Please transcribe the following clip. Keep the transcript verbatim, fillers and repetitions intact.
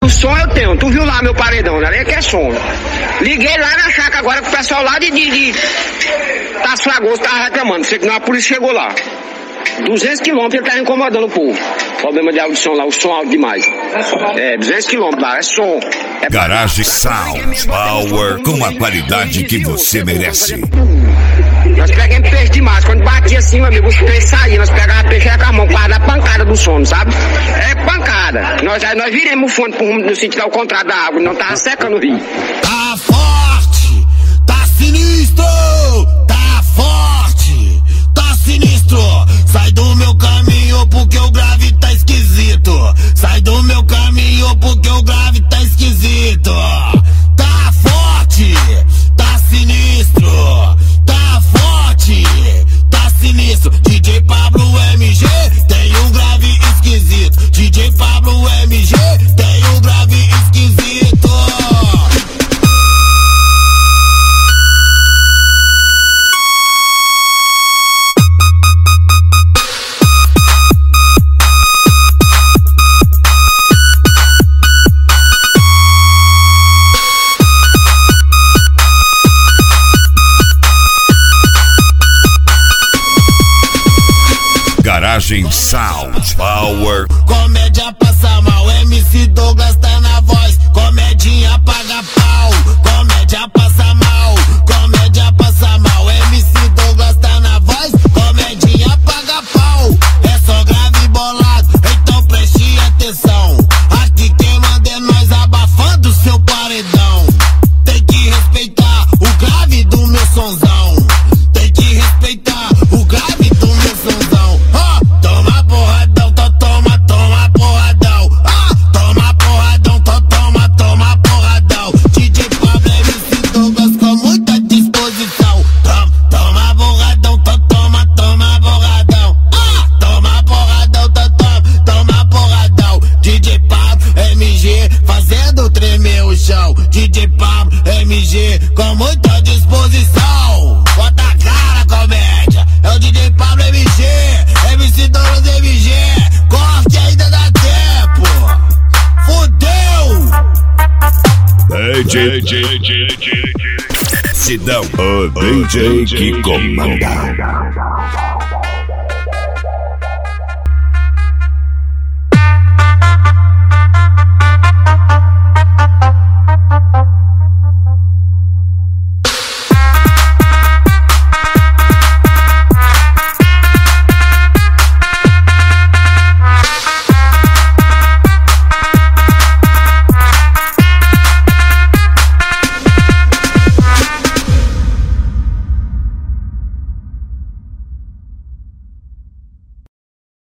O som eu tenho, tu viu lá meu paredão, né? Que é som. Liguei lá na chácara agora com o pessoal lá de, de, de Tasso Fragoso tava reclamando, sei que não, a polícia chegou lá. duzentos quilômetros ele tá incomodando o povo. Problema de audição lá, o som alto demais. É, duzentos quilômetros lá, é som. É Garagem Sound Power com a qualidade que você merece. Nós pegamos peixe demais, quando batia assim, meu amigo, os peixes saíam, nós pegávamos peixe com a mão, para dar pancada do sono, sabe? É pancada. Nós, nós viremos o fundo pro rumo do sítio ao contrário da água, não tava secando o rio. Tá forte, tá sinistro, tá forte, tá sinistro. Sai do meu caminho porque o grave tá esquisito. Sai do meu caminho porque o grave tá esquisito. Tá forte, tá sinistro. Tá forte, tá sinistro. D J Pablo M G tem um grave esquisito. D J Pablo M G tem um grave esquisito. Garagem Sound Power. Comédia passa mal, M C Douglas tá na voz. Comedinha paga pau, comédia passa mal, comédia passa mal. M C Douglas tá na voz, comedinha paga pau. É só grave e bolado, então preste atenção. Aqui quem manda é nós abafando seu paredão. Tem que respeitar o grave do meu sonzão. Tem que respeitar o grave do meu sonzão. Ah, toma porradão, tó, toma, toma porradão. Ah, toma porradão, tó, toma, toma porradão. D J Pablo M C Douglas com muita disposição. Toma, toma porradão, tó, toma, toma porradão. Ah, toma porradão, tó, toma, toma porradão. D J Pablo M G fazendo tremer o chão. D J Pablo M G com muita disposição. Bota a cara, comédia. É o D J Pablo M G, M C Douglas M G. Corte ainda dá tempo. Fudeu. D J Sidão, o D J que comanda.